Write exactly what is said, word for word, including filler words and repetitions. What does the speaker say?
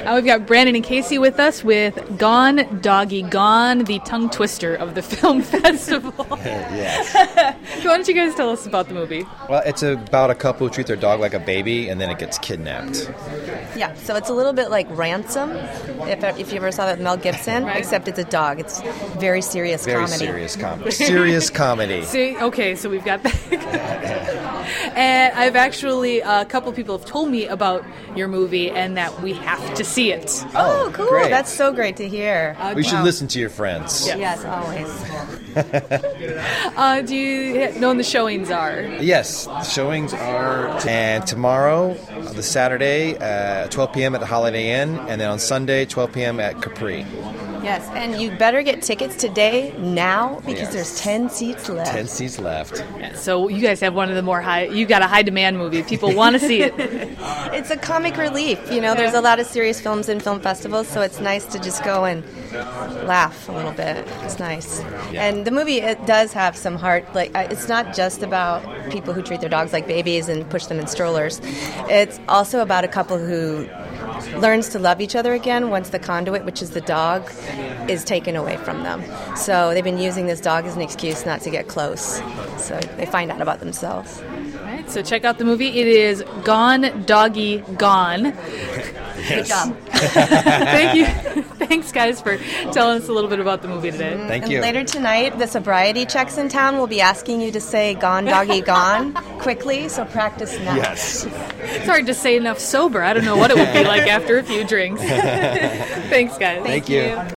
Uh, we've got Brandon and Casey with us with Gone, Doggy, Gone, the tongue twister of the film festival. Yes. Why don't you guys tell us about the movie? Well, it's about a couple who treat their dog like a baby, and then it gets kidnapped. Yeah, so it's a little bit like Ransom, if if you ever saw that with Mel Gibson, Right. except it's a dog. It's very serious Very comedy. serious comedy. Serious comedy. See, okay, so we've got that. And I've actually, a couple people have told me about your movie and that we have to see it. Oh, cool. great. That's so great to hear. Uh, We should Wow. listen to your friends. Yeah. Yes, always. Uh, do you know when the showings are? Yes, the showings are, and tomorrow, the Saturday, uh, twelve p.m. at the Holiday Inn, and then on Sunday, twelve p.m. at Capri. Yes, and you better get tickets today, now, because Yes. there's ten seats left. Ten seats left. So you guys have one of the more high, you got a high demand movie. People want to see it. It's a comic relief. You know, there's a lot of serious films in film festivals, so it's nice to just go and laugh a little bit. It's nice. Yeah. And the movie, it does have some heart. Like, uh, it's not just about people who treat their dogs like babies and push them in strollers. It's also about a couple who learns to love each other again once the conduit, which is the dog, is taken away from them. So they've been using this dog as an excuse not to get close. So they find out about themselves. All right, so check out the movie. It is Gone, Doggy, Gone. Good job. Thank you. Thanks, guys, for telling us a little bit about the movie today. Thank And you. later tonight, the sobriety checks in town will be asking you to say "Gone, doggy, gone" quickly. So practice now. Yes. It's hard to say enough sober. I don't know what it would be like after a few drinks. Thanks, guys. Thank you.